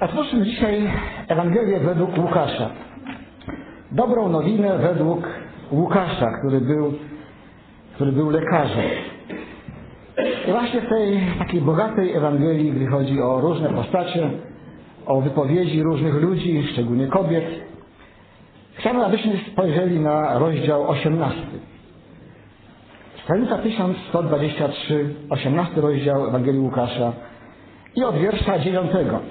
Otwórzmy dzisiaj Ewangelię według Łukasza. Dobrą nowinę według Łukasza, który był lekarzem. I właśnie w tej takiej bogatej Ewangelii, gdy chodzi o różne postacie, o wypowiedzi różnych ludzi, szczególnie kobiet, chciałbym, abyśmy spojrzeli na rozdział 18. Stranica 1123, 18 rozdział Ewangelii Łukasza i od wiersza 9.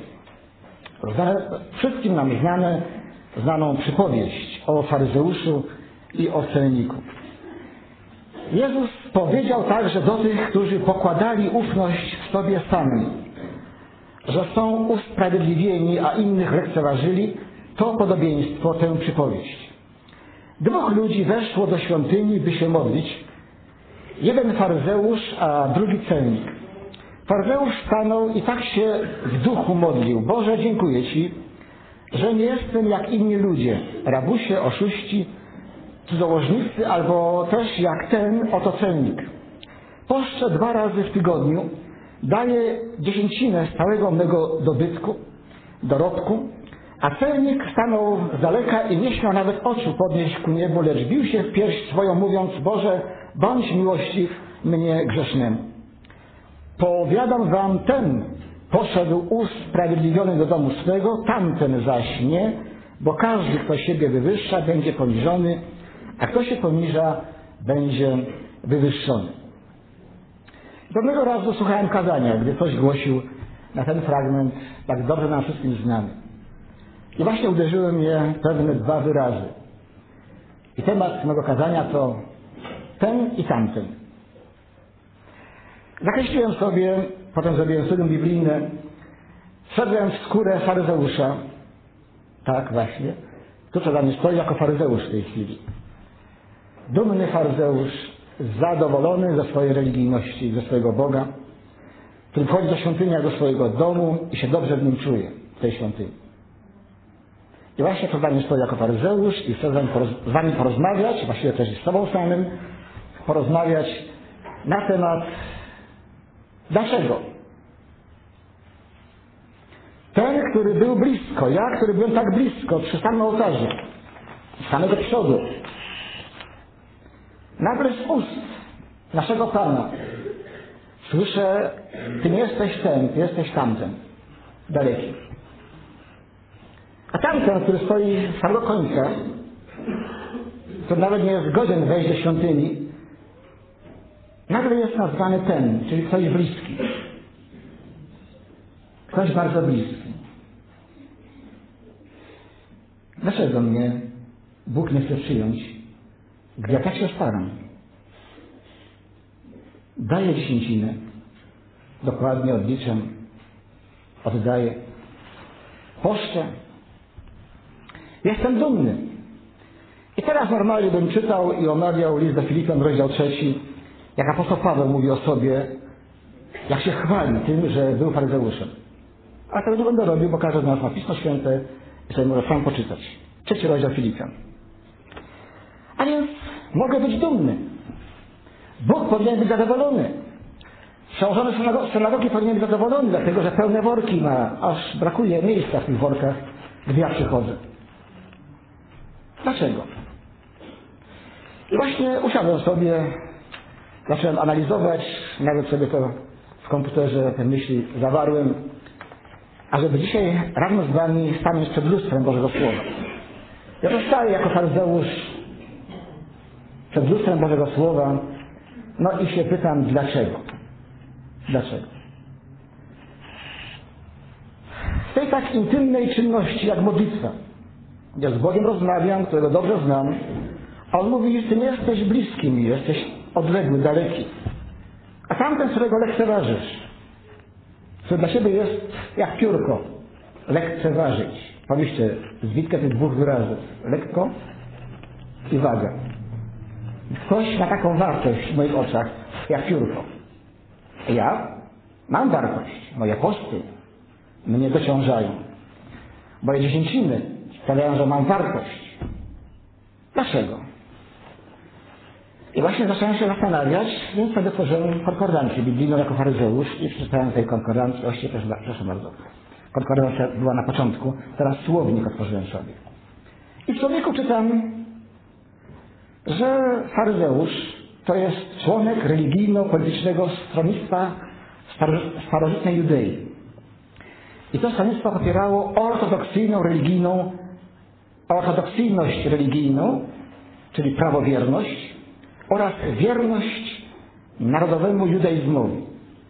Wszystkim nam znaną przypowieść o faryzeuszu i o celniku. Jezus powiedział także do tych, którzy pokładali ufność w sobie samym, że są usprawiedliwieni, a innych lekceważyli, to podobieństwo, tę przypowieść. Dwóch ludzi weszło do świątyni, by się modlić. Jeden faryzeusz, a drugi celnik. Faryzeusz stanął i tak się w duchu modlił. Boże, dziękuję Ci, że nie jestem jak inni ludzie, rabusie, oszuści, cudzołożnicy, albo też jak ten oto celnik. Poszczę 2 razy w tygodniu, daję 10% z całego mego dorobku, a celnik stanął z daleka i nie śmiał nawet oczu podnieść ku niebu, lecz bił się w pierś swoją, mówiąc: Boże, bądź miłościw mnie grzesznemu. Powiadam wam, ten poszedł usprawiedliwiony do domu swego, tamten zaś nie, bo każdy, kto siebie wywyższa, będzie poniżony, a kto się poniża, będzie wywyższony. Pewnego razu słuchałem kazania, gdy ktoś głosił na ten fragment, tak dobrze nam wszystkim znany. I właśnie uderzyły mnie pewne 2 wyrazy. I temat mego kazania to ten i tamten. Zakreśliłem sobie, potem zrobiłem studium biblijne, wszedłem w skórę faryzeusza. Tak właśnie. Tu przede mnie stoi jako faryzeusz w tej chwili. Dumny faryzeusz, zadowolony ze swojej religijności, ze swojego Boga, który wchodzi do świątyni jak do swojego domu i się dobrze w nim czuje, w tej świątyni. I właśnie przed wami stoi jako faryzeusz i chcę z wami porozmawiać, właściwie też i z sobą samym, porozmawiać na temat dlaczego. Ten, który był blisko, ja, który byłem tak blisko przy samym ołtarzu, z samego przodu, nagle z ust naszego Pana słyszę: Ty nie jesteś ten, Ty jesteś tamten, daleki. A tamten, który stoi z samego końca, który nawet nie jest godzien wejść do świątyni, nagle jest nazwany ten, czyli ktoś bliski. Ktoś bardzo bliski. Dlaczego mnie Bóg nie chce przyjąć, gdy ja tak się staram? Daję 10%, dokładnie odliczam, oddaję, poszczę. Jestem dumny. I teraz normalnie bym czytał i omawiał list do Filipian, rozdział 3, jak apostoł Paweł mówi o sobie, jak się chwali tym, że był faryzeuszem. A tego nie będę robił, bo każdy z nas ma Pismo Święte i sobie może sam poczytać. 3 rozdział Filipian. A więc mogę być dumny. Bóg powinien być zadowolony. Przełożony synagogi powinien być zadowolony, dlatego że pełne worki ma, aż brakuje miejsca w tych workach, gdy ja przychodzę. Dlaczego? I właśnie usiadłem sobie, zacząłem analizować, nawet sobie to w komputerze te myśli zawarłem, ażeby dzisiaj razem z wami stanąć przed lustrem Bożego Słowa. Ja zostaję jako faryzeusz przed lustrem Bożego Słowa, no i się pytam, dlaczego? Dlaczego? W tej tak intymnej czynności jak modlitwa, ja z Bogiem rozmawiam, którego dobrze znam, a On mówi, że Ty nie jesteś bliski mi, jesteś odległy, daleki. A tamten, którego lekceważysz, który dla siebie jest jak piórko, lekceważyć. Pomyślcie, zbitkę tych 2 wyrazów. Lekko i waga. Ktoś ma taką wartość w moich oczach, jak piórko. Ja mam wartość. Moje posty mnie dociążają. Moje 10% sprawiają, że mam wartość. Dlaczego? I właśnie zacząłem się zastanawiać, więc wtedy tworzyłem konkordancję biblijną jako faryzeusz i przeczytałem tej konkordancji, właściwie proszę bardzo, Konkordacja była na początku, teraz słownik otworzyłem sobie. I w słowniku czytam, że faryzeusz to jest członek religijno-politycznego stronnictwa starożytnej Judei. I to stronnictwo popierało ortodoksyjność religijną, czyli prawowierność oraz wierność narodowemu judaizmowi.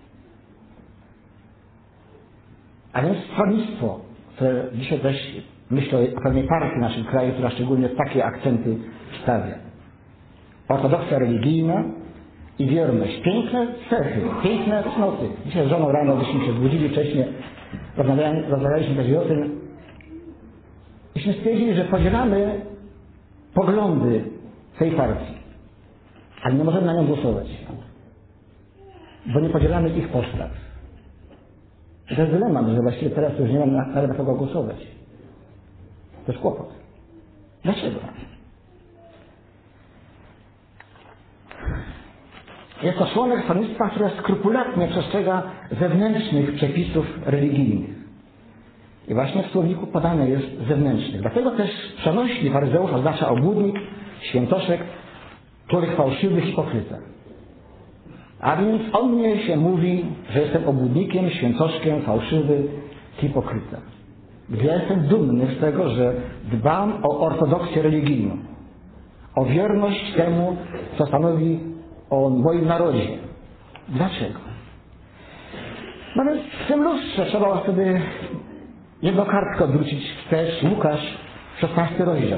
A więc stronnictwo, które dzisiaj też myślę o pewnej partii w naszym kraju, która szczególnie takie akcenty stawia. Ortodoksja religijna i wierność. Piękne cechy, piękne cnoty. Dzisiaj z żoną rano, gdyśmy się zbudzili wcześniej, rozmawialiśmy też o tym, myśmy stwierdzili, że podzielamy poglądy tej partii, ale nie możemy na nią głosować, bo nie podzielamy ich postaw. I to jest dylemat, że właściwie teraz już nie mam na kogo głosować. To jest kłopot. Dlaczego? Jest to członek stronnictwa, które skrupulatnie przestrzega zewnętrznych przepisów religijnych. I właśnie w słowniku podane jest zewnętrznych. Dlatego też przenośni faryzeusz oznacza obłudnik, świętoszek, człowiek fałszywy, hipokryta. A więc o mnie się mówi, że jestem obłudnikiem, świętoszkiem, fałszywy, hipokryta. Gdy ja jestem dumny z tego, że dbam o ortodoksję religijną, o wierność temu, co stanowi o moim narodzie. Dlaczego? No więc w tym lustrze trzeba wtedy jedną kartkę odwrócić wstecz, Łukasz, 16 rozdział.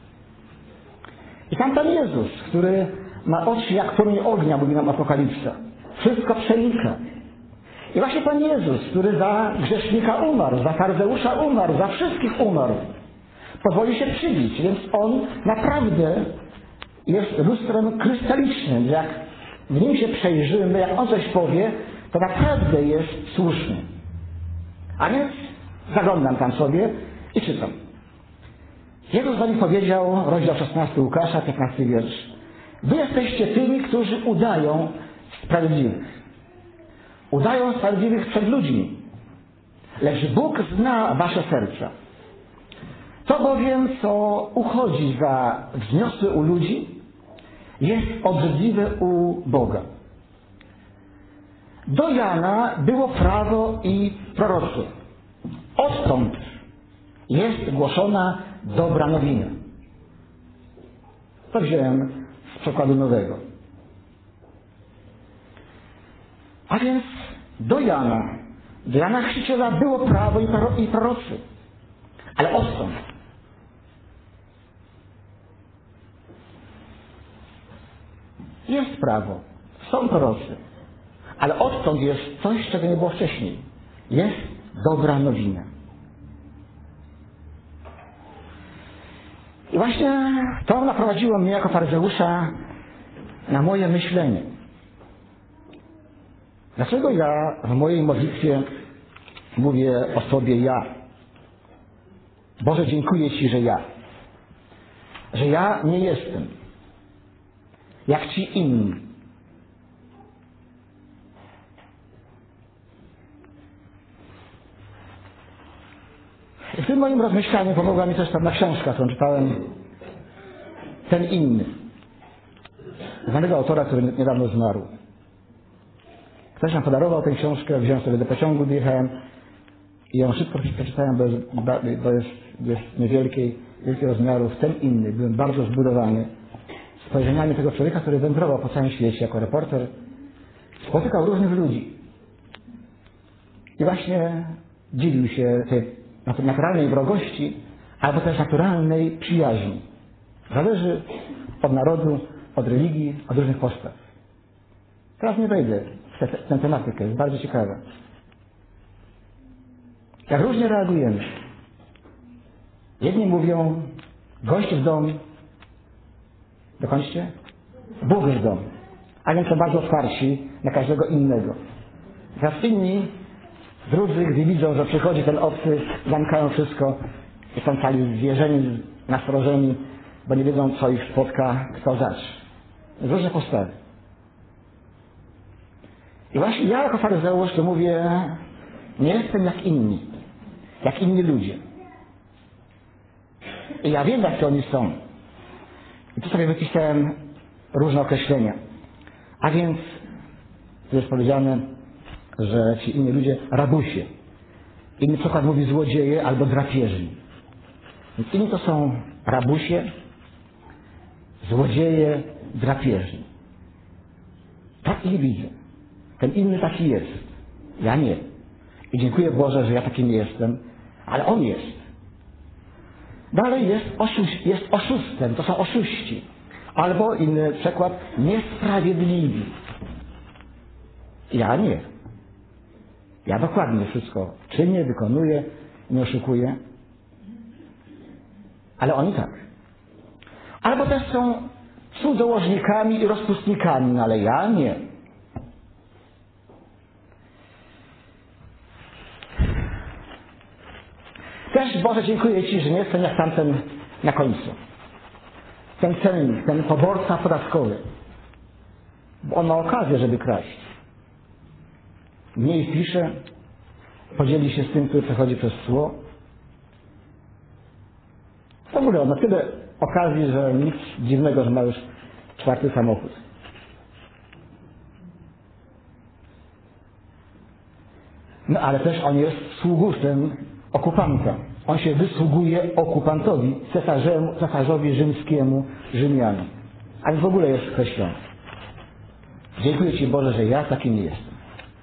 I tam Pan Jezus, który ma oczy jak płomień ognia, mówi nam Apokalipsa. Wszystko przenika. I właśnie Pan Jezus, który za grzesznika umarł, za faryzeusza umarł, za wszystkich umarł, pozwoli się przybić, więc On naprawdę jest lustrem krystalicznym. Jak w nim się przejrzymy, jak On coś powie, to naprawdę jest słuszny. A więc zaglądam tam sobie i czytam. Jezus do nich powiedział, rozdział 16 Łukasza, 15 wiersz. Wy jesteście tymi, którzy udają sprawiedliwych. Udają sprawiedliwych przed ludźmi. Lecz Bóg zna wasze serca. To bowiem, co uchodzi za wzniosłe u ludzi, jest obrzydliwe u Boga. Do Jana było prawo i prorocy. Odtąd jest głoszona dobra nowina. To wziąłem z przekładu nowego. A więc do Jana Chrzciciela było prawo i prorocy. Ale odtąd jest prawo, są prorocy, ale odtąd jest coś, czego nie było wcześniej. Jest dobra nowina. I właśnie to naprowadziło mnie jako faryzeusza na moje myślenie. Dlaczego ja w mojej modlitwie mówię o sobie ja? Boże, dziękuję Ci, że ja. Że ja nie jestem jak ci inni. I w tym moim rozmyślaniu pomogła mi też pewna książka, którą czytałem, Ten inny. Znanego autora, który niedawno zmarł. Ktoś nam podarował tę książkę, wziąłem sobie do pociągu, jechałem i ją szybko przeczytałem, bo jest niewielkiej rozmiarów. Ten inny. Byłem bardzo zbudowany spojrzeniami tego człowieka, który wędrował po całym świecie jako reporter. Spotykał różnych ludzi. I właśnie dzielił się tej naturalnej wrogości, albo też naturalnej przyjaźni. Zależy od narodu, od religii, od różnych postaw. Teraz nie wejdę w tę tematykę, jest bardzo ciekawa. Jak różnie reagujemy. Jedni mówią, gość w dom, dokończcie, Bóg w dom. A więc są bardzo otwarci na każdego innego. Teraz inni, drudzy, gdy widzą, że przychodzi ten obcy, zamykają wszystko i są cali zwierzeni, nastrożeni, bo nie wiedzą, co ich spotka, kto zacznie. Różne postawy. I właśnie ja jako faryzeusz to mówię, nie jestem jak inni. jak inni ludzie. I ja wiem, jacy oni są. I tu sobie wypisałem różne określenia. A więc tu jest powiedziane, że ci inni ludzie rabusie. Inny przykład mówi złodzieje albo drapieżni. Więc inni to są rabusie, złodzieje, drapieżni. Tak ich widzę. Ten inny taki jest. Ja nie. I dziękuję Boże, że ja taki nie jestem, ale on jest. Dalej jest oszustem, to są oszuści. Albo inny przykład, niesprawiedliwi. Ja nie. Ja dokładnie wszystko czynię, wykonuję, nie oszukuję. Ale oni tak. Albo też są cudzołożnikami i rozpustnikami, no ale ja nie. Też, Boże, dziękuję Ci, że nie jestem jak tamten na końcu. Ten celnik, ten poborca podatkowy. Bo on ma okazję, żeby kraść. Mniej pisze, podzieli się z tym, który przechodzi przez cło. W ogóle on ma tyle okazji, że nic dziwnego, że ma już 4. samochód. No ale też on jest sługusem okupanta. On się wysługuje okupantowi, cesarzowi rzymskiemu, Rzymianom. A w ogóle jest chrześcijanin. Dziękuję Ci, Boże, że ja taki nie jestem.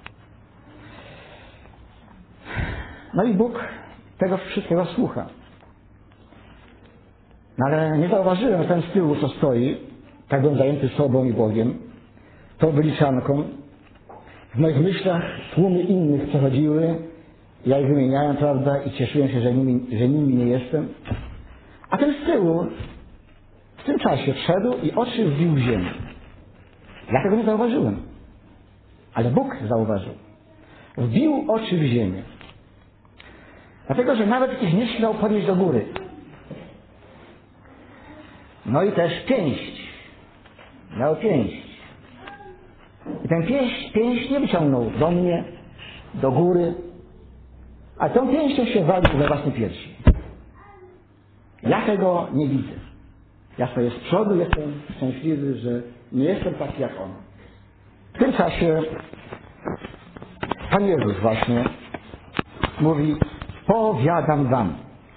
No i Bóg tego wszystkiego słucha. No ale nie zauważyłem, że ten z tyłu, co stoi, tak byłem zajęty sobą i Bogiem, tą wyliczanką. W moich myślach tłumy innych przechodziły, ja ich wymieniałem, prawda, i cieszyłem się, że nimi nie jestem. A ten z tyłu w tym czasie wszedł i oczy wbił w ziemię. Ja tego nie zauważyłem. Ale Bóg zauważył. Wbił oczy w ziemię. Dlatego, że nawet ich nie śmiał podnieść do góry. No i też pięść. Miał pięść. I ten pięść nie wyciągnął do mnie, do góry, a tą pięścią się walił we własne piersi. Ja tego nie widzę. Ja stoję z przodu, jestem szczęśliwy, że nie jestem taki jak on. W tym czasie Pan Jezus właśnie mówi: powiadam wam.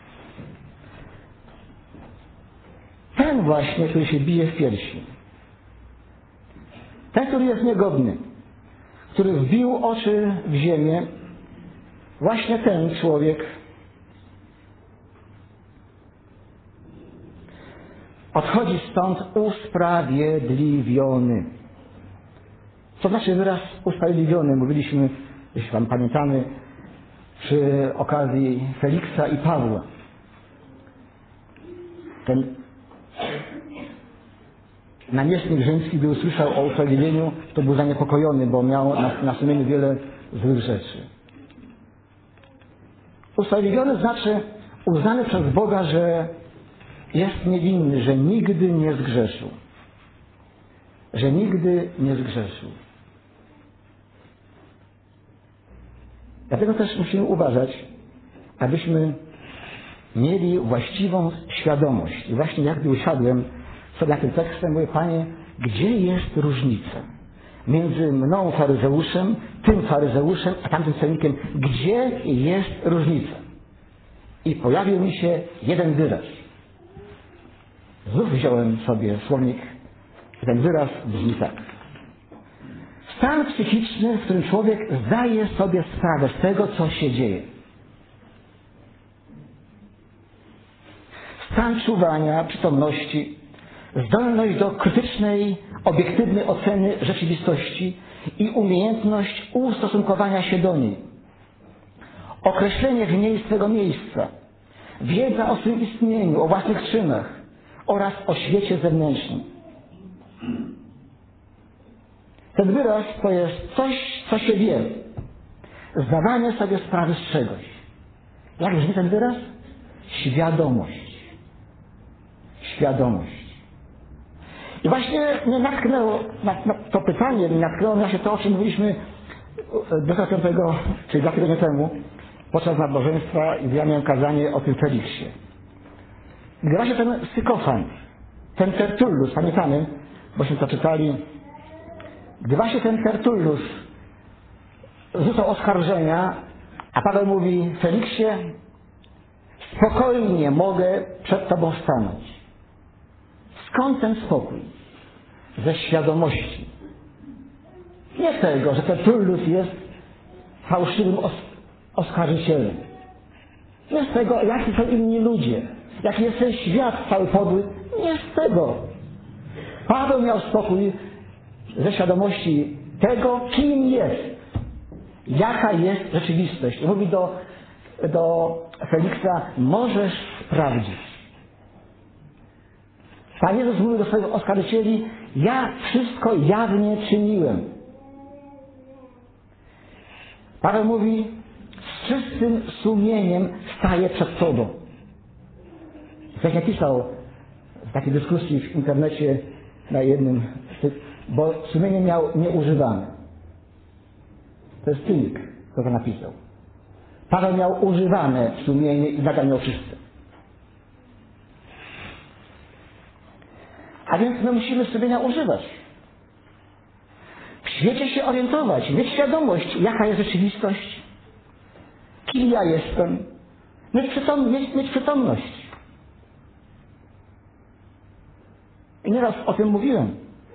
Ten właśnie, który się bije w piersi. Ten, który jest niegodny, który wbił oczy w ziemię, właśnie ten człowiek odchodzi stąd usprawiedliwiony. Co znaczy wyraz usprawiedliwiony? Mówiliśmy, jeśli Wam pamiętamy, przy okazji Feliksa i Pawła. Ten namiestnik rzymski, gdy usłyszał o usprawiedliwieniu, to był zaniepokojony, bo miał na sumieniu wiele złych rzeczy. Usprawiedliwiony znaczy uznany przez Boga, że jest niewinny, że nigdy nie zgrzeszył. Że nigdy nie zgrzeszył. Dlatego też musimy uważać, abyśmy mieli właściwą świadomość. I właśnie jak gdy usiadłem sobie na tym tekstem, mówię: Panie, gdzie jest różnica między mną, faryzeuszem, tym faryzeuszem, a tamtym celnikiem? Gdzie jest różnica? I pojawił mi się jeden wyraz. Znów wziąłem sobie słownik i ten wyraz brzmi tak. Stan psychiczny, w którym człowiek zdaje sobie sprawę z tego, co się dzieje. Stan czuwania, przytomności, zdolność do krytycznej, obiektywnej oceny rzeczywistości i umiejętność ustosunkowania się do niej. Określenie w niej swego miejsca, wiedza o swym istnieniu, o własnych czynach oraz o świecie zewnętrznym. Ten wyraz to jest coś, co się wie. Zdawanie sobie sprawy z czegoś. Jak brzmi ten wyraz? Świadomość. Świadomość. I właśnie mnie natknęło, na to pytanie natknęło na się to, o czym mówiliśmy 25, czyli 2 tygodnie temu, podczas nabożeństwa i ja miałem kazanie o tym Feliksie. Gdy właśnie ten Sykofan, ten Tertullus, pamiętamy, bośmy to czytali, gdy właśnie ten Tertullus rzucał oskarżenia, a Paweł mówi: Feliksie, spokojnie mogę przed Tobą stanąć. Skąd ten spokój? Ze świadomości. Nie tego, że Tertullus jest fałszywym oskarżycielem. Nie z tego, jacy są inni ludzie, jaki jest ten świat cały podły. Nie z tego. Paweł miał spokój ze świadomości tego, kim jest, jaka jest rzeczywistość. I mówi do Feliksa: możesz sprawdzić. Pan Jezus mówił do swoich oskarżycieli: ja wszystko jawnie czyniłem. Paweł mówi: z czystym sumieniem staję przed Tobą. Ktoś napisał w takiej dyskusji w internecie na jednym, bo sumienie miał nieużywane. To jest cynik, kto to napisał. Paweł miał używane sumienie i nadal miał czyste. A więc my musimy sumienia używać. W świecie się orientować, mieć świadomość, jaka jest rzeczywistość, kim ja jestem, mieć przytomność. I nieraz o tym mówiłem.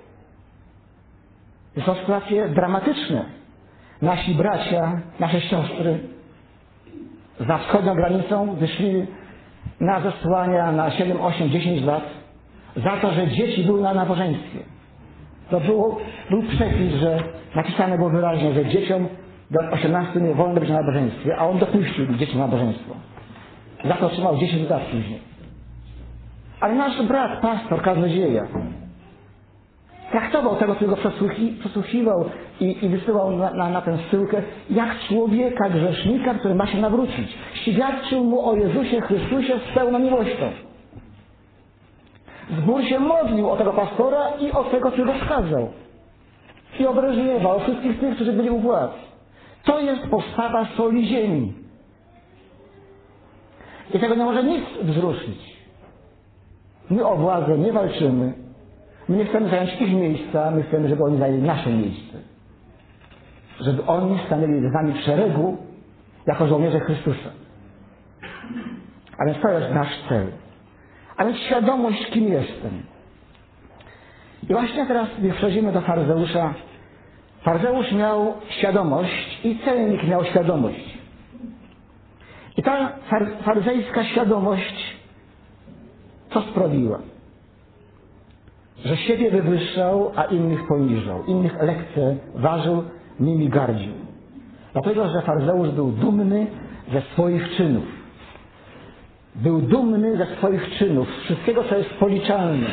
Są sytuacje dramatyczne. Nasi bracia, nasze siostry za wschodnią granicą wyszli na zesłania na 7, 8, 10 lat za to, że dzieci były na nabożeństwie. To był przepis, że napisane było wyraźnie, że dzieciom do 18 nie wolno być na nabożeństwie, a on dopuścił dzieci na nabożeństwo. Za to otrzymał 10 lat później. Ale nasz brat, pastor, kaznodzieja, traktował tego, który go przesłuchiwał i wysyłał na tę zsyłkę, jak człowieka grzesznika, który ma się nawrócić. Świadczył mu o Jezusie Chrystusie z pełną miłością. Zbór się modlił o tego pastora i o tego, który go skazał. I obrażował wszystkich tych, którzy byli u władz. To jest postawa soli ziemi. I tego nie może nic wzruszyć. My o władzę nie walczymy. My nie chcemy zająć ich miejsca, my chcemy, żeby oni zajęli nasze miejsce. Żeby oni stanęli z nami w szeregu jako żołnierze Chrystusa. A więc to jest nasz cel. A więc świadomość, kim jestem. I właśnie teraz, gdy przechodzimy do faryzeusza, faryzeusz miał świadomość i celnik miał świadomość. I ta faryzejska świadomość co sprawiła? Że siebie wywyższał, a innych poniżał, innych lekceważył, nimi gardził. Dlatego, że faryzeusz był dumny ze swoich czynów. Był dumny ze swoich czynów, wszystkiego, co jest policzalne.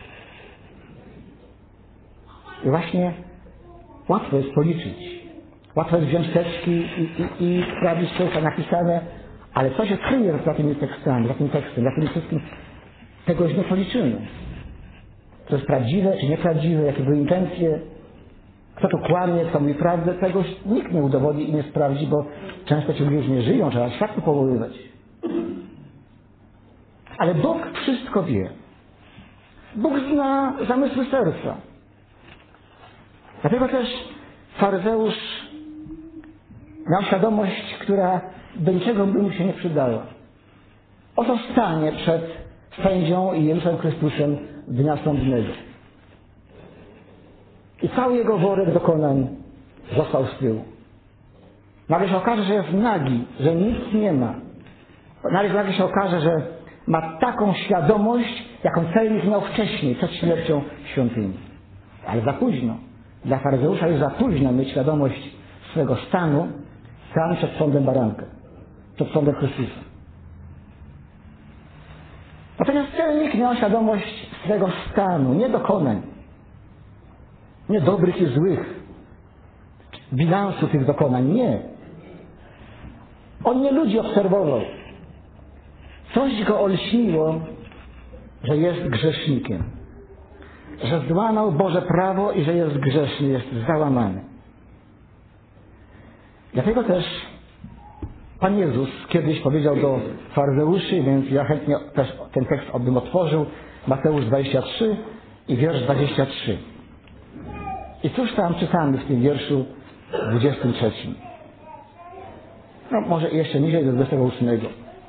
I właśnie łatwo jest policzyć. Łatwo jest wziąć teczki i sprawdzić, co jest napisane, ale co się kryje za tymi tekstami, za tym tekstem, za tym wszystkim, tego już nie policzymy. Co jest prawdziwe, czy nieprawdziwe, jakie były intencje, kto tu kłamie, kto mówi prawdę, tego nikt nie udowodni i nie sprawdzi, bo często ci ludzie już nie żyją, trzeba świadków powoływać. Ale Bóg wszystko wie. Bóg zna zamysły serca. Dlatego też faryzeusz miał świadomość, która do niczego by mu się nie przydała. Oto stanie przed sędzią i Jezusem Chrystusem dnia sądnego. I cały jego worek dokonań został z tyłu. Nagle się okaże, że jest nagi, że nic nie ma. Nagle się okaże, że ma taką świadomość, jaką celnik miał wcześniej, przed śmiercią w świątyni. Ale za późno. Dla faryzeusza już za późno mieć świadomość swego stanu tam przed sądem baranka, przed sądem Chrystusa. Natomiast celnik miał świadomość swego stanu, nie dokonań, nie dobrych i złych, bilansu tych dokonań, nie. On nie ludzi obserwował. Coś go olśniło, że jest grzesznikiem, że złamał Boże prawo i że jest grzeszny, jest załamany. Dlatego też Pan Jezus kiedyś powiedział do faryzeuszy, więc ja chętnie też ten tekst bym otworzył, Mateusz 23 i wiersz 23. I cóż tam czytamy w tym wierszu 23? No może jeszcze niżej do 28.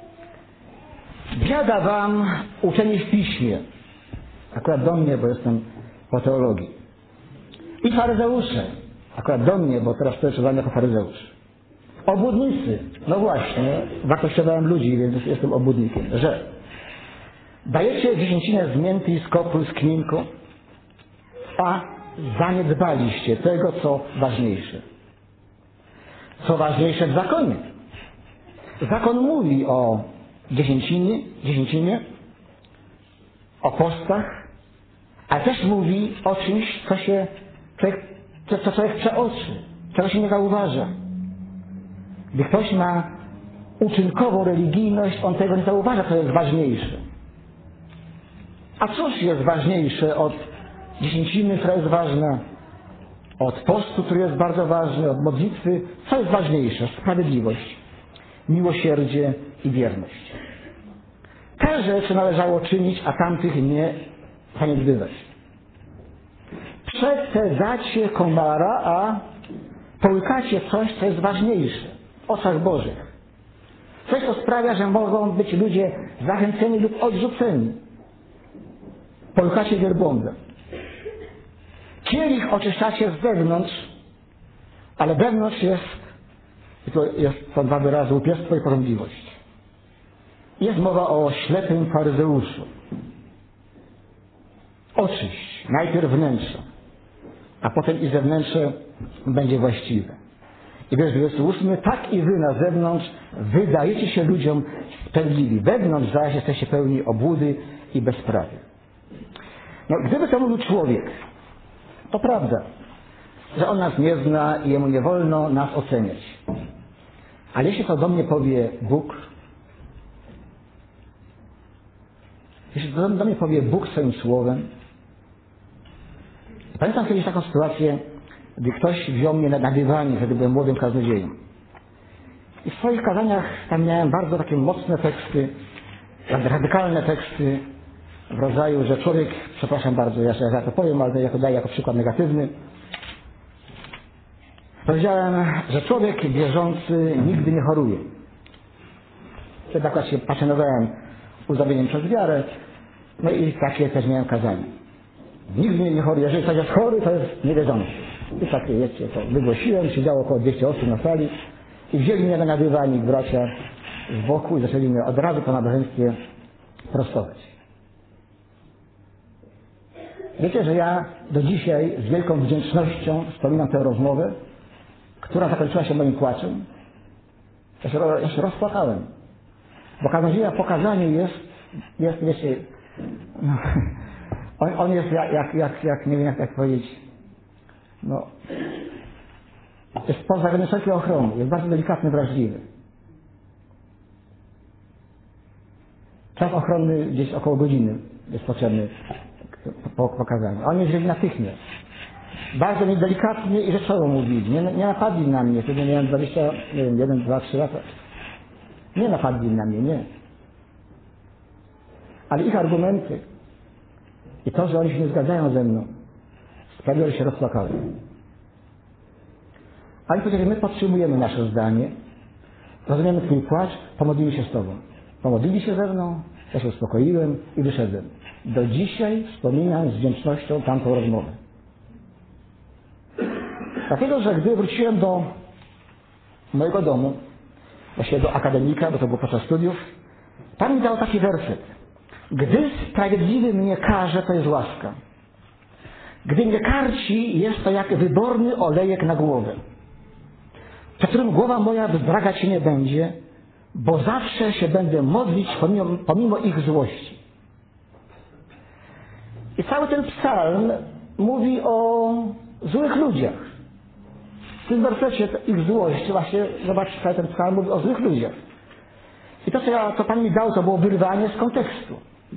Biada wam uczeni w piśmie, akurat do mnie, bo jestem po teologii, i faryzeusze, akurat do mnie, bo teraz przeżywam jako faryzeusz. Obłudnicy, no właśnie, wartościowałem ludzi, więc jestem obłudnikiem, że dajecie dziesięcinę z mięty i z kopru, z kminku, a zaniedbaliście tego, co ważniejsze. Co ważniejsze w zakonie. Zakon mówi o dziesięcinie, o postach, ale też mówi o czymś, co człowiek przeoczy, czego się nie zauważa. Gdy ktoś ma uczynkową religijność, on tego nie zauważa, co jest ważniejsze. A cóż jest ważniejsze od dziesięciny, która jest ważna, od postu, który jest bardzo ważny, od modlitwy? Co jest ważniejsze? Sprawiedliwość, miłosierdzie i wierność. Te rzeczy należało czynić, a tamtych nie zaniedbywać. Przepędzacie komara, a połykacie coś, co jest ważniejsze w oczach Bożych. Coś, co sprawia, że mogą być ludzie zachęceni lub odrzuceni. Połykacie wielbłądem. Kielich oczyszczacie z zewnątrz, ale wewnątrz są dwa wyrazy: łupiestwo i porąbliwość. Jest mowa o ślepym faryzeuszu. Oczyść najpierw wnętrze, a potem i zewnętrzne będzie właściwe. I wiersz 28, tak i wy na zewnątrz wydajecie się ludziom sprawiedliwi. Wewnątrz zaś jesteście pełni obłudy i bezprawy. No, gdyby to mówił człowiek, to prawda, że on nas nie zna i jemu nie wolno nas oceniać. Ale jeśli to do mnie powie Bóg, jeśli to do mnie powie Bóg swoim słowem, pamiętam kiedyś taką sytuację, gdy ktoś wziął mnie na dywanie, wtedy byłem młodym kaznodzieją. I w swoich kazaniach tam miałem bardzo takie mocne teksty, radykalne teksty w rodzaju, że człowiek, przepraszam bardzo, ja to powiem, ale ja to daję jako przykład negatywny. Powiedziałem, że człowiek wierzący nigdy nie choruje. Wtedy akurat się pasjonowałem uzdrowieniem przez wiarę, no i takie też miałem kazanie. Nigdy nie choruje. Jeżeli ktoś jest chory, to jest niewierzący. I takie, wiecie, to wygłosiłem, siedziało około 200 osób na sali i wzięli mnie na dywanik bracia z boku i zaczęli mnie od razu po nabożeństwie prostować. Wiecie, że ja do dzisiaj z wielką wdzięcznością wspominam tę rozmowę, która zakończyła się moim płaczem. Ja się rozpłakałem. Bo kaznodzieja po kazaniu jest wiecie, no, on jest nie wiem jak powiedzieć, no, jest pozbawiony wszelkiej ochrony, jest bardzo delikatny, wrażliwy. Czas ochronny gdzieś około godziny jest potrzebny po kazaniu. Oni wzięli natychmiast. Bardzo mi delikatnie i rzeczowo mówili. Nie napadli na mnie, wtedy miałem 21, 2, 3 lata. Nie napadli na mnie, nie. Ale ich argumenty i to, że oni się nie zgadzają ze mną, sprawiło, że się rozpłakałem. Ale powiedzieli, my podtrzymujemy nasze zdanie, rozumiemy twój płacz, pomodlimy się z tobą. Pomodlili się ze mną, ja się uspokoiłem i wyszedłem. Do dzisiaj wspominam z wdzięcznością tamtą rozmowę. Dlatego, że gdy wróciłem do mojego domu, właściwie do akademika, bo to było podczas studiów, Pan mi dał taki werset. Gdy sprawiedliwy mnie karze, to jest łaska. Gdy mnie karci, jest to jak wyborny olejek na głowę, przed którym głowa moja wzdragać się nie będzie, bo zawsze się będę modlić pomimo ich złości. I cały ten psalm mówi o złych ludziach. W tym wersecie ich złość, właśnie zobaczcie, cały ten psalm mówi o złych ludziach. I to, co Pan mi dał, to było wyrwanie z kontekstu.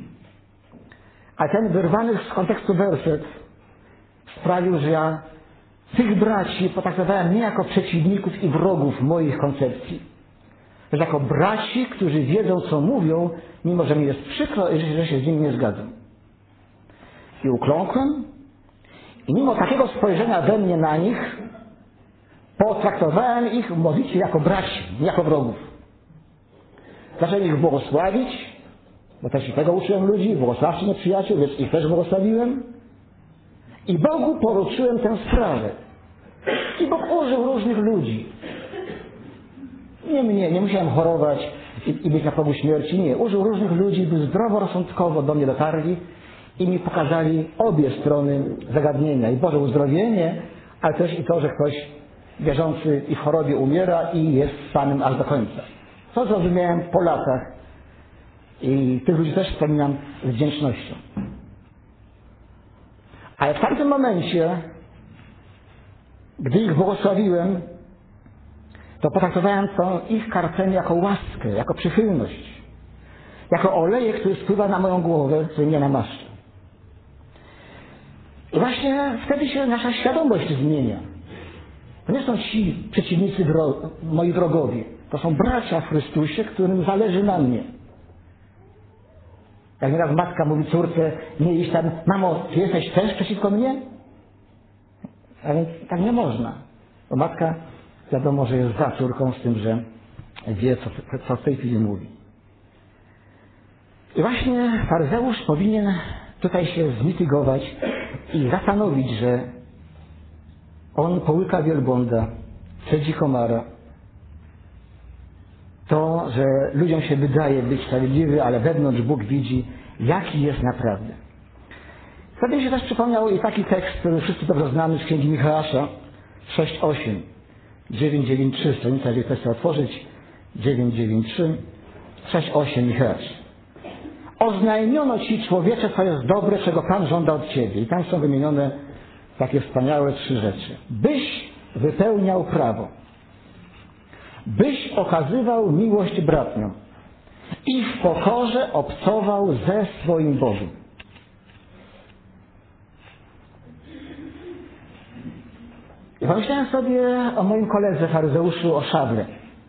A ten wyrwany z kontekstu werset sprawił, że ja tych braci potraktowałem nie jako przeciwników i wrogów moich koncepcji, lecz jako braci, którzy wiedzą, co mówią, mimo że mi jest przykro, że się z nimi nie zgadzam. I ukląkłem i mimo takiego spojrzenia we mnie na nich, potraktowałem ich modlitwie jako braci, nie jako wrogów. Zacząłem ich błogosławić, bo też i tego uczyłem ludzi, błogosławcie nieprzyjaciół, więc ich też błogosławiłem. I Bogu poruszyłem tę sprawę. I Bóg użył różnych ludzi. Nie mnie, nie musiałem chorować i być na progu śmierci, nie. Użył różnych ludzi, by zdroworozsądkowo do mnie dotarli i mi pokazali obie strony zagadnienia. I Boże uzdrowienie, ale też i to, że ktoś wierzący i w chorobie umiera i jest samym aż do końca. To zrozumiałem po latach i tych ludzi też wspominam z wdzięcznością. Ale w tamtym momencie, gdy ich błogosławiłem, to potraktowałem tą ich karcenę jako łaskę, jako przychylność, jako olejek, który spływa na moją głowę, który mnie namaszcza. I właśnie wtedy się nasza świadomość zmienia. To nie są ci przeciwnicy moi wrogowie. To są bracia w Chrystusie, którym zależy na mnie. Jak nieraz matka mówi córce, nie iść tam, mamo, ty jesteś też przeciwko mnie? A więc tak nie można. Bo matka wiadomo, że jest za córką z tym, że wie, co w tej chwili mówi. I właśnie faryzeusz powinien tutaj się zmitygować i zastanowić, że on połyka wielbłąda, sedzi komara. To, że ludziom się wydaje być sprawiedliwy, ale wewnątrz Bóg widzi, jaki jest naprawdę. Wtedy mi się też przypomniał i taki tekst, który wszyscy dobrze znamy z Księgi Michała 6:8, 9:9:3, stranica, jeżeli ktoś chce otworzyć, 9:9:3, 6:8 Michała. Oznajmiono Ci, człowiecze, co jest dobre, czego Pan żąda od Ciebie. I tam są wymienione takie wspaniałe 3 rzeczy. Byś wypełniał prawo. Byś okazywał miłość bratniom i w pokorze obcował ze swoim Bogiem. I pomyślałem sobie o moim koledze faryzeuszu, o Szawle.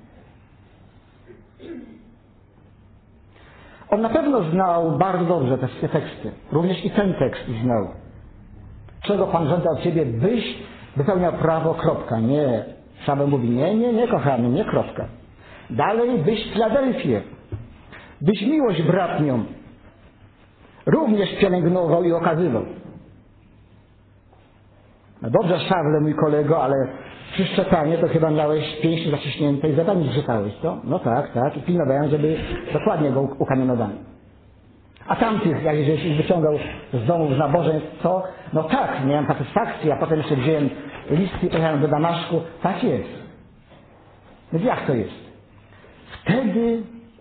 On na pewno znał bardzo dobrze te wszystkie teksty. Również i ten tekst znał. Czego Pan żąda od Ciebie? Byś wypełniał prawo, kropka. Nie. Szabel mówi, nie, kochany, nie, kropka. Dalej, byś Filadelfię, byś miłość bratnią również pielęgnował i okazywał. No dobrze, Szawle, mój kolego, ale przy szczepaniu to chyba miałeś pięści zaciśnięte i zadanie zgrzytałeś, co? No tak, i pilnowałem, żeby dokładnie go ukamienowano. A tamtych, jak żeś ich wyciągał z domów z nabożeństw, co? No tak, miałem satysfakcję, a potem jeszcze wziąłem listy i pojechałem do Damaszku. Tak jest. Więc jak to jest? Wtedy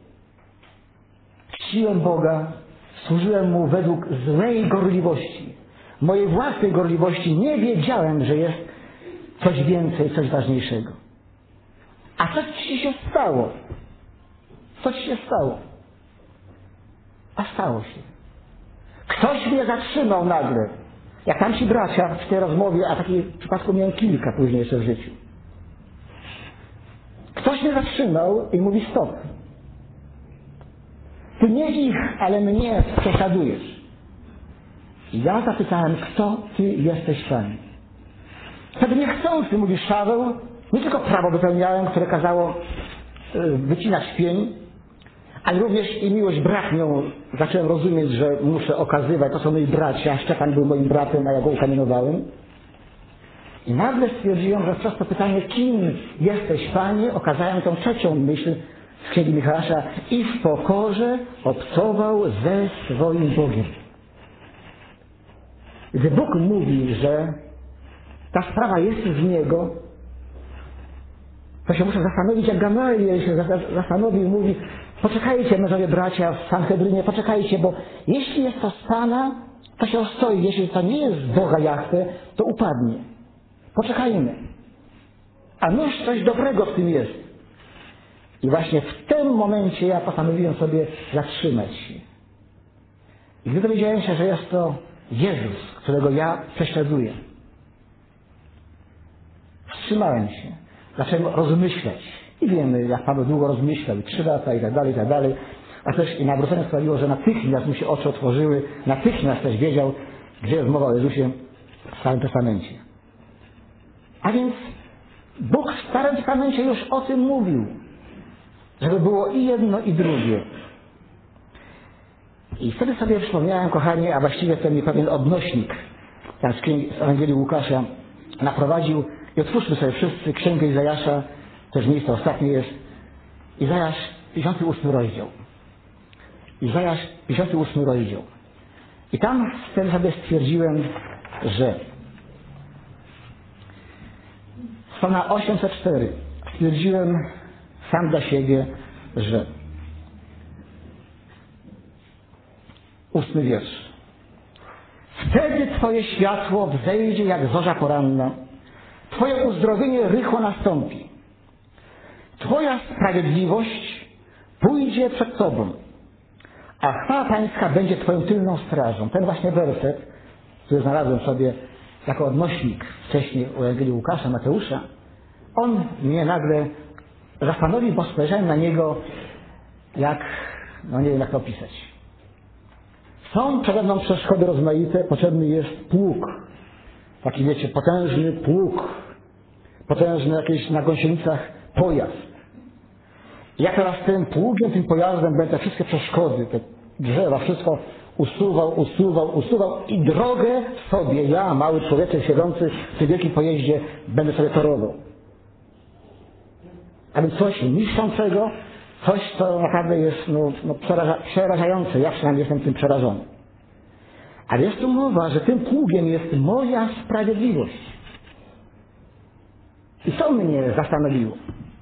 czciłem Boga, służyłem Mu według złej gorliwości. Mojej własnej gorliwości nie wiedziałem, że jest coś więcej, coś ważniejszego. A co Ci się stało? Co Ci się stało? A stało się. Ktoś mnie zatrzymał nagle. Jak tamci bracia w tej rozmowie, a takich przypadków miałem kilka później jeszcze w życiu. Ktoś mnie zatrzymał i mówi stop. Ty nie ich, ale mnie prześladujesz. I ja zapytałem, kto Ty jesteś, Panie? Wtedy niechcący, mówi Szaweł, nie tylko prawo wypełniałem, które kazało wycinać pień, ale również i miłość bratnią zacząłem rozumieć, że muszę okazywać, to są moi bracia, Szczepan był moim bratem, a ja go ukamienowałem. I nagle stwierdziłem, że przez to pytanie, kim jesteś, Panie, okazałem tą trzecią myśl z Księgi Michała i w pokorze obcował ze swoim Bogiem. Gdy Bóg mówi, że ta sprawa jest z Niego, to się muszę zastanowić, jak Gamaliel się zastanowił i mówi, poczekajcie, mężowie bracia w Sanhedrynie, poczekajcie, bo jeśli jest to z Pana, to się ostoi, jeśli to nie jest z Boga Jahwe, to upadnie. Poczekajmy. A nuż coś dobrego w tym jest. I właśnie w tym momencie ja postanowiłem sobie zatrzymać się. I gdy dowiedziałem się, że jest to Jezus, którego ja prześladuję, wstrzymałem się. Zacząłem rozmyślać. I wiemy, jak Paweł długo rozmyślał, 3 lata i tak dalej, a też i nawrócenie sprawiło, że natychmiast mu się oczy otworzyły, natychmiast też wiedział, gdzie jest mowa o Jezusie w Starym Testamencie. A więc Bóg w Starym Testamencie już o tym mówił, żeby było i jedno, i drugie. I wtedy sobie przypomniałem, kochani, a właściwie ten mi pewien odnośnik tam z Ewangelii Łukasza naprowadził. I otwórzmy sobie wszyscy Księgę Izajasza, też miejsce ostatnie jest. Izajasz, 58 rozdział. Izajasz, 58 rozdział. I tam wtedy sobie stwierdziłem, że strona 804 stwierdziłem sam dla siebie, że 8 wiersz. Wtedy Twoje światło wzejdzie jak zorza poranna. Twoje uzdrowienie rychło nastąpi. Twoja sprawiedliwość pójdzie przed Tobą, a chwała Pańska będzie Twoją tylną strażą. Ten właśnie werset, który znalazłem sobie jako odnośnik wcześniej u Ewangelii Łukasza, Mateusza, on mnie nagle zastanowił, bo spojrzałem na niego jak, no nie wiem jak to opisać. Są przede mną przeszkody rozmaite, potrzebny jest pług. Taki wiecie, potężny pług. Potężny jakiś na gąsienicach pojazd. I ja teraz tym pługiem, tym pojazdem będę wszystkie przeszkody, te drzewa, wszystko usuwał i drogę sobie, ja, mały człowieczek siedzący w tym wielkim pojeździe, będę sobie torował. A więc coś niszczącego, coś, co naprawdę jest przerażające. Ja przynajmniej jestem tym przerażony. Ale jest tu mowa, że tym pługiem jest moja sprawiedliwość. I to mnie zastanowiło.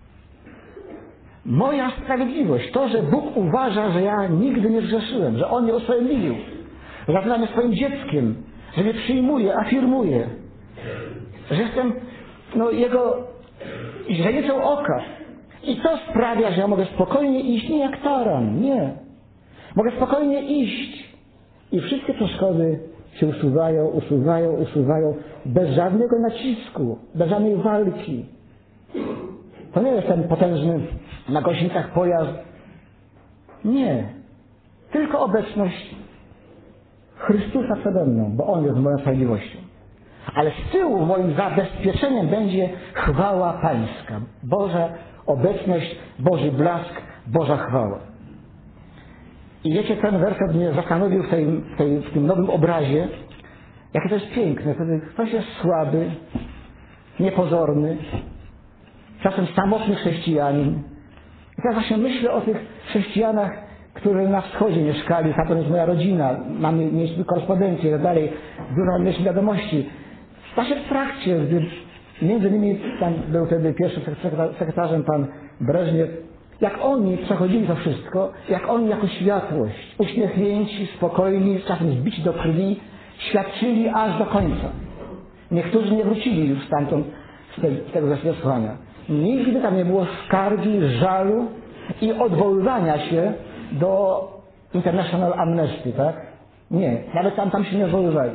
Moja sprawiedliwość. To, że Bóg uważa, że ja nigdy nie zgrzeszyłem, że On mnie usprawiedliwił, że nazywa mnie swoim dzieckiem, że mnie przyjmuje, afirmuje, że jestem Jego źrenicą oka. I to sprawia, że ja mogę spokojnie iść, nie jak taran, nie. Mogę spokojnie iść i wszystkie przeszkody się usuwają bez żadnego nacisku, bez żadnej walki. To nie jest ten potężny na gąsienicach pojazd. Nie. Tylko obecność Chrystusa przede mną, bo On jest moją sprawiedliwością. Ale z tyłu moim zabezpieczeniem będzie chwała Pańska. Boża obecność, Boży blask, Boża chwała. I wiecie, ten werset mnie zastanowił w tym nowym obrazie, jakie to jest piękne. Wtedy ktoś jest słaby, niepozorny, czasem samotny chrześcijanin. I teraz właśnie myślę o tych chrześcijanach, którzy na wschodzie mieszkali, to jest moja rodzina, mieliśmy korespondencję i tak dalej, dużo mieliśmy wiadomości. Właśnie w trakcie, gdy między innymi tam był wtedy pierwszym sekretarzem pan Breżniew, jak oni przechodzili to wszystko, jak oni jako światłość, uśmiechnięci, spokojni, czasem zbici do krwi, świadczyli aż do końca. Niektórzy nie wrócili już stamtąd z tego zesłania. Nigdy tam nie było skargi, żalu i odwoływania się do International Amnesty, tak? Nie, nawet tam się nie odwoływali.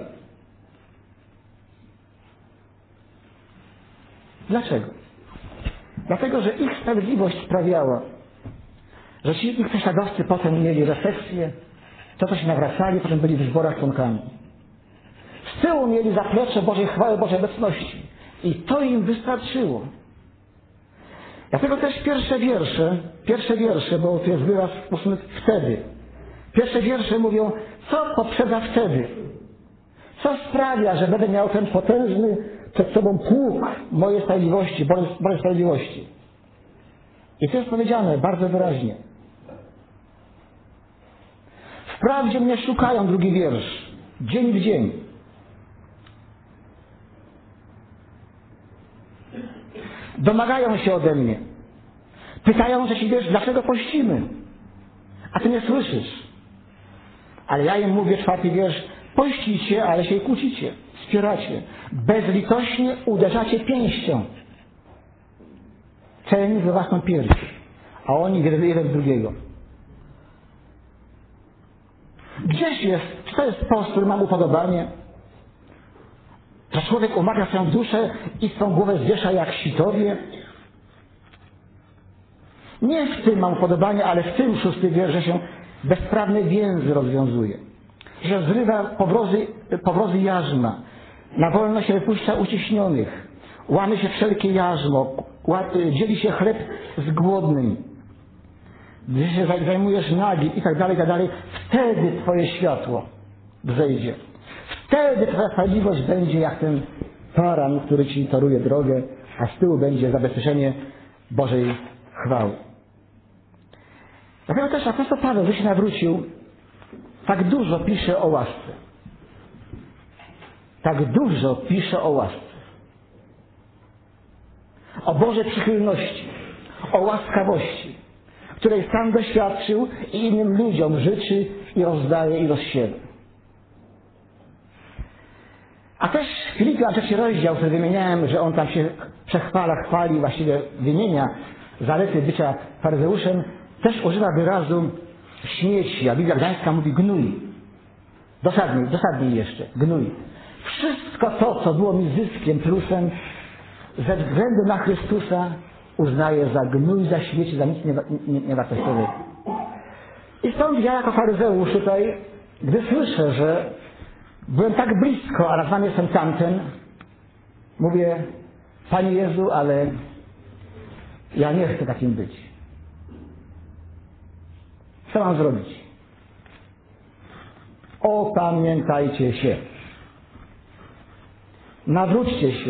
Dlaczego? Dlatego, że ich sprawiedliwość sprawiała, że ci ich prześladowcy potem mieli refleksję, to się nawracali, potem byli w zborach członkami. Z tyłu mieli zaplecze Bożej chwały, Bożej obecności. I to im wystarczyło. Dlatego też pierwsze wiersze, bo tu jest wyraz wtedy. Pierwsze wiersze mówią, co poprzedza wtedy. Co sprawia, że będę miał ten potężny przed sobą pług mojej sprawiedliwości, Bożej sprawiedliwości. I to jest powiedziane bardzo wyraźnie. Wprawdzie mnie szukają, drugi wiersz, dzień w dzień. Domagają się ode mnie. Pytają, że ci wiesz, dlaczego pościmy? A ty nie słyszysz. Ale ja im mówię, 4 wiersz, pościcie, ale się kłócicie, wspieracie. Bezlitośnie uderzacie pięścią. Celni we własną pierś, a oni jeden drugiego. Gdzieś jest, czy to jest post, który mam upodobanie? Że człowiek umawia swoją duszę i swą głowę zwiesza jak sitowie? Nie w tym mam upodobanie, ale w tym 6 wiersz, że się bezprawne więzy rozwiązuje. Że zrywa powrozy jarzma. Na wolność się wypuszcza uciśnionych. Łamie się wszelkie jarzmo. Dzieli się chleb z głodnym. Gdy się zajmujesz nagi i tak dalej, wtedy Twoje światło wzejdzie. Wtedy Twoja sprawiedliwość będzie jak ten taran, który Ci toruje drogę, a z tyłu będzie zabezpieczenie Bożej chwały. Dlatego też apostoł Paweł, gdy się nawrócił, tak dużo pisze o łasce. Tak dużo pisze o łasce. O Bożej przychylności, o łaskawości, której sam doświadczył i innym ludziom życzy i rozdaje i rozsiewa. A też Filipian 3 rozdział, który wymieniałem, że on tam się chwali, właściwie wymienia zalety bycia faryzeuszem, też używa wyrazu śmieci, a Biblia Gdańska mówi gnój. Dosadniej jeszcze, gnój. Wszystko to, co było mi zyskiem, plusem, ze względu na Chrystusa uznaję za gnój, za śmieci, za nic niewartościowego. I stąd ja jako faryzeusz tutaj, gdy słyszę, że byłem tak blisko, a nazwany jestem tamten, mówię, Panie Jezu, ale ja nie chcę takim być. Co mam zrobić? Opamiętajcie się. Nawróćcie się.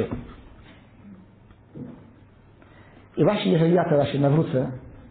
I właśnie jeżeli ja teraz się nawrócę,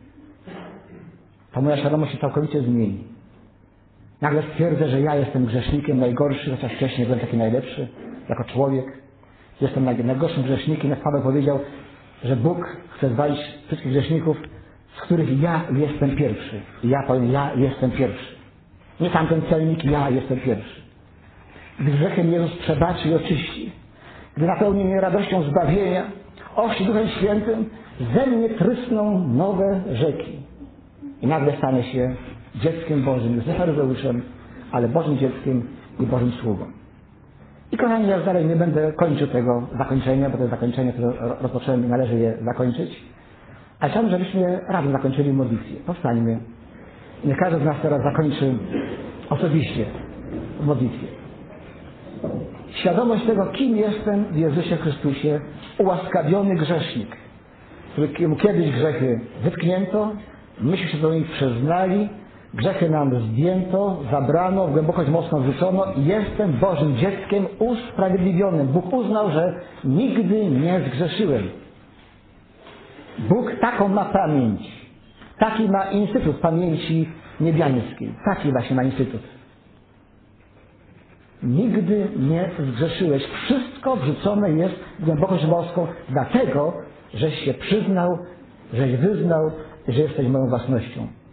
to moja świadomość się całkowicie zmieni. Nagle stwierdzę, że ja jestem grzesznikiem najgorszy, chociaż wcześniej byłem taki najlepszy, jako człowiek. Jestem najgorszym grzesznikiem, jak Paweł powiedział, że Bóg chce zwalić wszystkich grzeszników, z których ja jestem pierwszy. I ja powiem, ja jestem pierwszy. Nie tamten celnik, ja jestem pierwszy. Gdy grzechem Jezus przebaczy i oczyści, gdy napełni mnie radością zbawienia, ochrzci Duchem Świętym, ze mnie trysną nowe rzeki. I nagle stanę się dzieckiem Bożym, już nie faryzeuszem, ale Bożym dzieckiem i Bożym sługą. I kochani, ja dalej nie będę kończył tego zakończenia, bo to jest zakończenie, które rozpocząłem i należy je zakończyć. Ale chciałbym, żebyśmy razem zakończyli modlitwę. Powstańmy. Niech każdy z nas teraz zakończy osobiście w modlitwie. Świadomość tego, kim jestem w Jezusie Chrystusie, ułaskawiony grzesznik, któremu kiedyś grzechy wytknięto, myśmy się do nich przyznali, grzechy nam zdjęto, zabrano, w głębokość mocno wrzucono i jestem Bożym dzieckiem usprawiedliwionym. Bóg uznał, że nigdy nie zgrzeszyłem. Bóg taką ma pamięć. Taki ma Instytut Pamięci Niebiańskiej. Taki właśnie ma Instytut. Nigdy nie zgrzeszyłeś. Wszystko wrzucone jest w głębokość boską, dlatego, żeś się przyznał, żeś wyznał, że jesteś moją własnością.